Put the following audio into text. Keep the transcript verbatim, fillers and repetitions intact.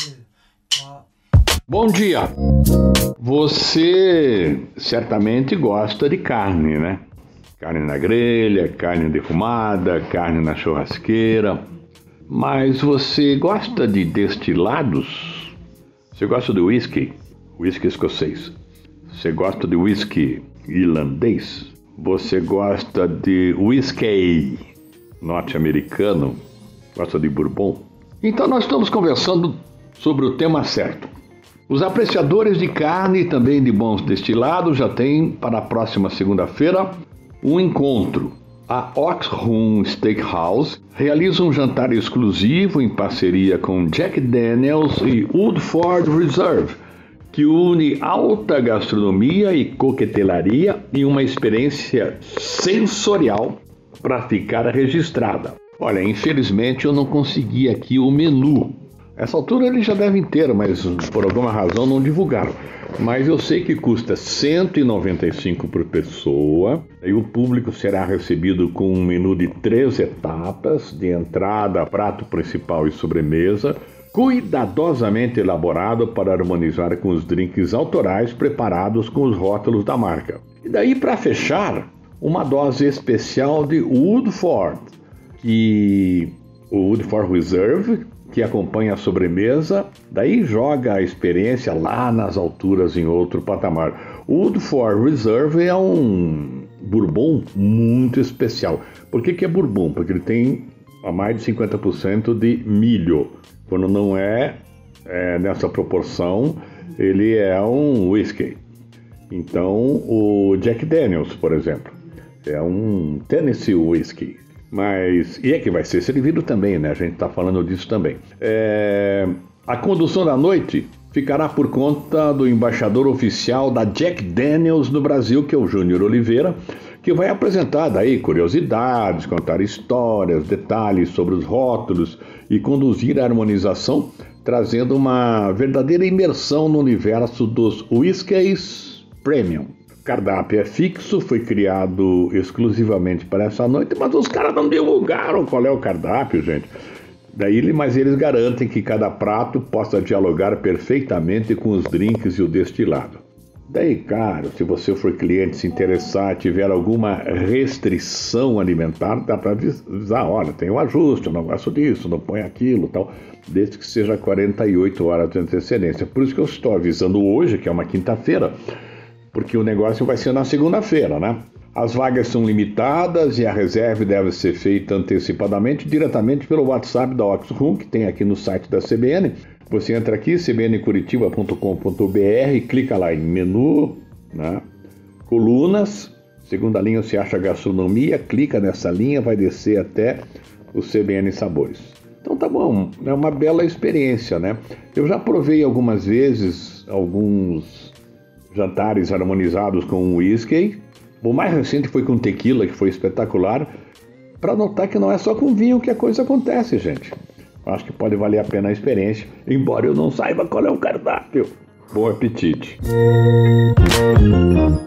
Bom dia! Você certamente gosta de carne, né? Carne na grelha, carne defumada, carne na churrasqueira. Mas você gosta de destilados? Você gosta de whisky? Whisky escocês. Você gosta de whisky irlandês? Você gosta de whisky norte-americano? Gosta de bourbon? Então nós estamos conversando sobre o tema certo. Os apreciadores de carne e também de bons destilados já têm para a próxima segunda-feira um encontro. A Oxholm Steakhouse realiza um jantar exclusivo em parceria com Jack Daniel's e Woodford Reserve, que une alta gastronomia e coquetelaria em uma experiência sensorial para ficar registrada. Olha, infelizmente eu não consegui aqui o menu. Essa altura eles já devem ter, mas por alguma razão não divulgaram. Mas eu sei que custa cento e noventa e cinco reais por pessoa. E o público será recebido com um menu de três etapas, de entrada, prato principal e sobremesa, cuidadosamente elaborado para harmonizar com os drinks autorais preparados com os rótulos da marca. E daí, para fechar, uma dose especial de Woodford, que o Woodford Reserve, que acompanha a sobremesa, daí joga a experiência lá nas alturas em outro patamar. O Woodford Reserve é um bourbon muito especial. Por que que é bourbon? Porque ele tem a mais de cinquenta por cento de milho. Quando não é, é nessa proporção, ele é um whisky. Então, o Jack Daniel's, por exemplo, é um Tennessee Whiskey. Mas, e é que vai ser servido também, né? A gente está falando disso também. É, a condução da noite ficará por conta do embaixador oficial da Jack Daniel's no Brasil, que é o Júnior Oliveira, que vai apresentar daí curiosidades, contar histórias, detalhes sobre os rótulos e conduzir a harmonização, trazendo uma verdadeira imersão no universo dos whiskies premium. O cardápio é fixo, foi criado exclusivamente para essa noite, mas os caras não divulgaram qual é o cardápio, gente. Daí, mas eles garantem que cada prato possa dialogar perfeitamente com os drinks e o destilado. Daí, cara, se você for cliente, se interessar, tiver alguma restrição alimentar, dá para avisar, olha, tem um ajuste, eu não gosto disso, não põe aquilo, tal, desde que seja quarenta e oito horas de antecedência. Por isso que eu estou avisando hoje, que é uma quinta-feira, porque o negócio vai ser na segunda-feira, né? As vagas são limitadas e a reserva deve ser feita antecipadamente, diretamente pelo WhatsApp da Oxholm, que tem aqui no site da C B N. Você entra aqui, c b n curitiba ponto com ponto b r, clica lá em menu, né? Colunas, segunda linha você acha gastronomia, clica nessa linha, vai descer até o C B N Sabores. Então tá bom, é uma bela experiência, né? Eu já provei algumas vezes alguns jantares harmonizados com whisky. O mais recente foi com tequila, que foi espetacular, para notar que não é só com vinho que a coisa acontece, gente. Acho que pode valer a pena a experiência, embora eu não saiba qual é o cardápio. Bom apetite!